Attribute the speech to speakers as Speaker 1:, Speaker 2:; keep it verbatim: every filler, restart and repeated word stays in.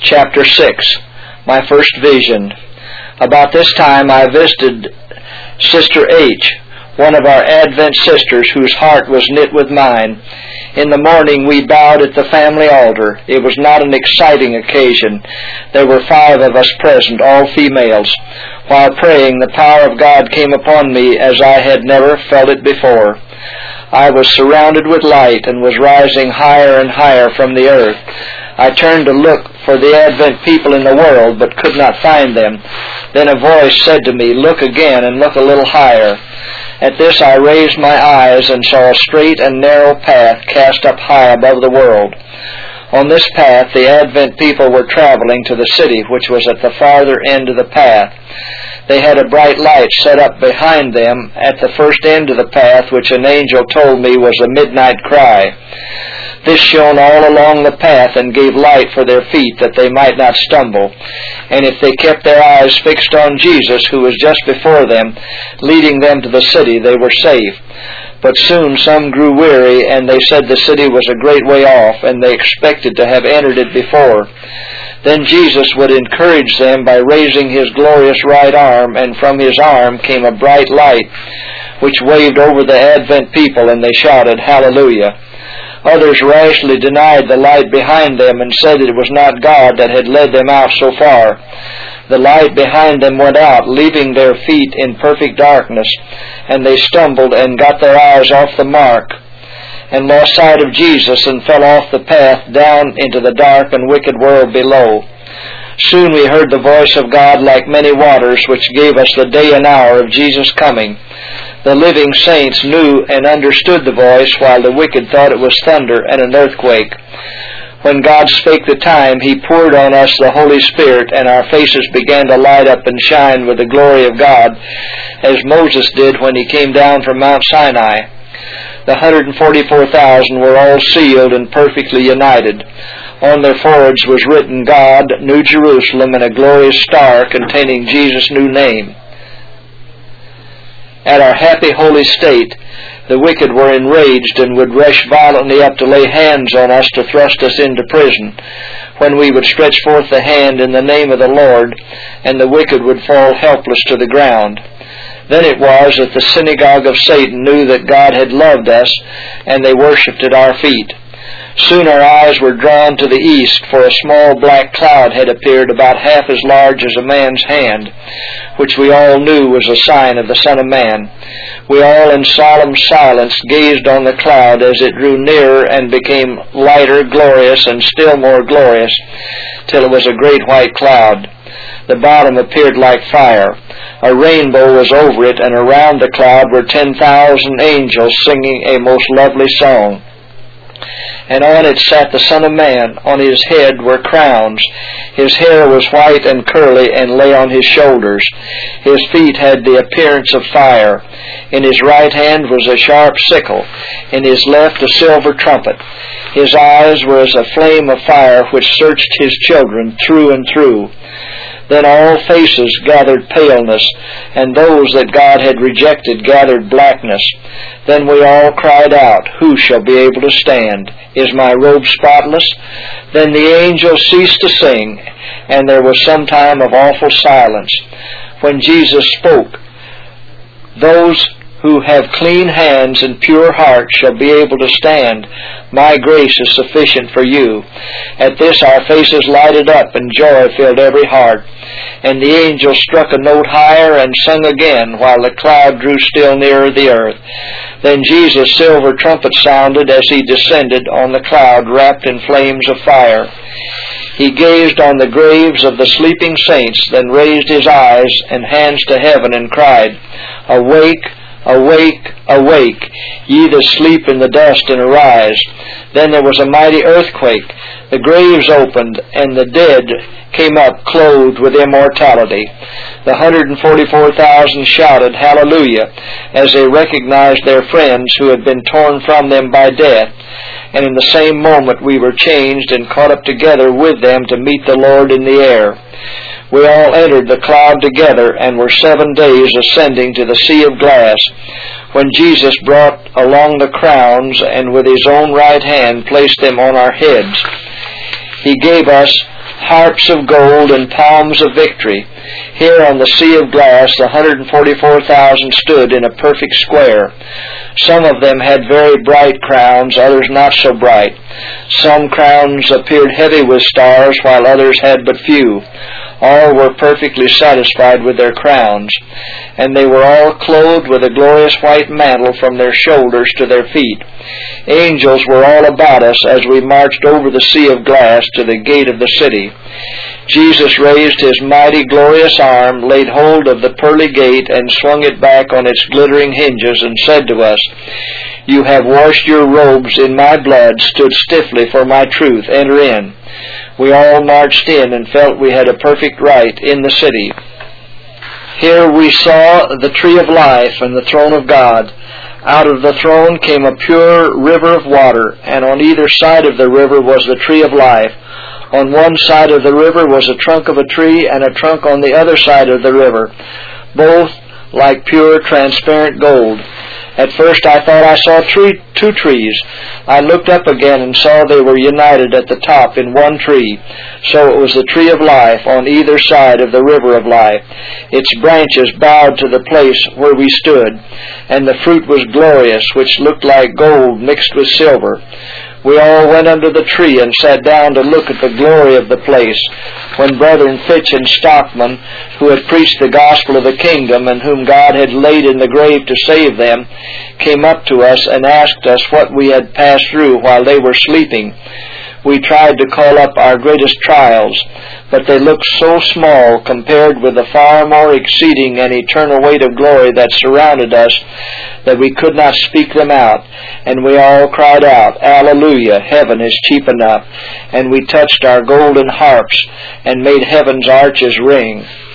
Speaker 1: Chapter six, My First Vision. About this time I visited Sister H., one of our Advent sisters whose heart was knit with mine. In the morning we bowed at the family altar. It was not an exciting occasion. There were five of us present, all females. While praying, the power of God came upon me as I had never felt it before. I was surrounded with light and was rising higher and higher from the earth. I turned to look for the Advent people in the world, but could not find them. Then a voice said to me, "Look again and look a little higher." At this I raised my eyes and saw a straight and narrow path cast up high above the world. On this path the Advent people were traveling to the city, which was at the farther end of the path. They had a bright light set up behind them at the first end of the path, which an angel told me was a midnight cry. This shone all along the path and gave light for their feet, that they might not stumble. And if they kept their eyes fixed on Jesus, who was just before them, leading them to the city, they were safe. But soon some grew weary, and they said the city was a great way off, and they expected to have entered it before. Then Jesus would encourage them by raising his glorious right arm, and from his arm came a bright light, which waved over the Advent people, and they shouted, "Hallelujah." Others rashly denied the light behind them and said that it was not God that had led them out so far. The light behind them went out, leaving their feet in perfect darkness, and they stumbled and got their eyes off the mark, and lost sight of Jesus, and fell off the path down into the dark and wicked world below. Soon we heard the voice of God like many waters, which gave us the day and hour of Jesus' coming. The living saints knew and understood the voice, while the wicked thought it was thunder and an earthquake. When God spake the time, he poured on us the Holy Spirit, and our faces began to light up and shine with the glory of God, as Moses did when he came down from Mount Sinai. The one hundred forty-four thousand were all sealed and perfectly united. On their foreheads was written, God, New Jerusalem, and a glorious star containing Jesus' new name. At our happy holy state, the wicked were enraged and would rush violently up to lay hands on us to thrust us into prison, when we would stretch forth the hand in the name of the Lord, and the wicked would fall helpless to the ground. Then it was that the synagogue of Satan knew that God had loved us, and they worshipped at our feet. Soon our eyes were drawn to the east, for a small black cloud had appeared about half as large as a man's hand, which we all knew was a sign of the Son of Man. We all in solemn silence gazed on the cloud as it drew nearer and became lighter, glorious, and still more glorious, till it was a great white cloud. The bottom appeared like fire. A rainbow was over it, and around the cloud were ten thousand angels singing a most lovely song. And on it sat the Son of Man. On his head were crowns. His hair was white and curly, and lay on his shoulders. His feet had the appearance of fire. In his right hand was a sharp sickle. In his left a silver trumpet. His eyes were as a flame of fire, which searched his children through and through. Then all faces gathered paleness, and those that God had rejected gathered blackness. Then we all cried out, Who shall be able to stand? Is my robe spotless? Then the angels ceased to sing, and there was some time of awful silence. When Jesus spoke, Those who have clean hands and pure hearts shall be able to stand. My grace is sufficient for you. At this our faces lighted up, and joy filled every heart. And the angel struck a note higher and sung again, while the cloud drew still nearer the earth. Then Jesus' silver trumpet sounded as he descended on the cloud, wrapped in flames of fire. He gazed on the graves of the sleeping saints, then raised his eyes and hands to heaven and cried, Awake, awake, awake, ye that sleep in the dust, and arise. Then there was a mighty earthquake. The graves opened, and the dead came up clothed with immortality. The one hundred forty-four thousand shouted, Hallelujah, as they recognized their friends who had been torn from them by death. And in the same moment we were changed and caught up together with them to meet the Lord in the air. We all entered the cloud together, and were seven days ascending to the sea of glass, when Jesus brought along the crowns, and with his own right hand placed them on our heads. He gave us harps of gold and palms of victory. Here on the sea of glass the one hundred forty-four thousand stood in a perfect square. Some of them had very bright crowns, others not so bright. Some crowns appeared heavy with stars, while others had but few. All were perfectly satisfied with their crowns, and they were all clothed with a glorious white mantle from their shoulders to their feet. Angels were all about us as we marched over the sea of glass to the gate of the city. Jesus raised his mighty, glorious arm, laid hold of the pearly gate, and swung it back on its glittering hinges, and said to us, "You have washed your robes in my blood, stood stiffly for my truth. Enter in." We all marched in and felt we had a perfect right in the city. Here we saw the tree of life and the throne of God. Out of the throne came a pure river of water, and on either side of the river was the tree of life. On one side of the river was a trunk of a tree, and a trunk on the other side of the river, both like pure transparent gold. At first I thought I saw tree, two trees. I looked up again and saw they were united at the top in one tree. So it was the tree of life on either side of the river of life. Its branches bowed to the place where we stood, and the fruit was glorious, which looked like gold mixed with silver. We all went under the tree and sat down to look at the glory of the place, when Brethren Fitch and Stockman, who had preached the gospel of the kingdom and whom God had laid in the grave to save them, came up to us and asked us what we had passed through while they were sleeping. We tried to call up our greatest trials, but they looked so small compared with the far more exceeding and eternal weight of glory that surrounded us that we could not speak them out. And we all cried out, "Alleluia, heaven is cheap enough." And we touched our golden harps and made heaven's arches ring.